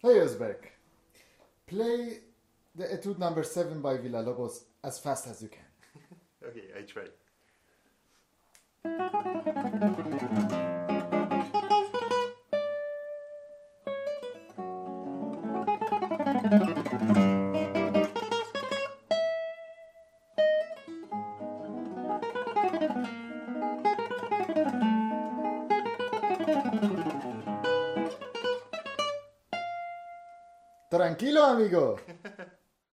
Hey Uzbek, play the Etude number 7 by Villa-Lobos as fast as you can. Okay, I try. Tranquilo, amigo.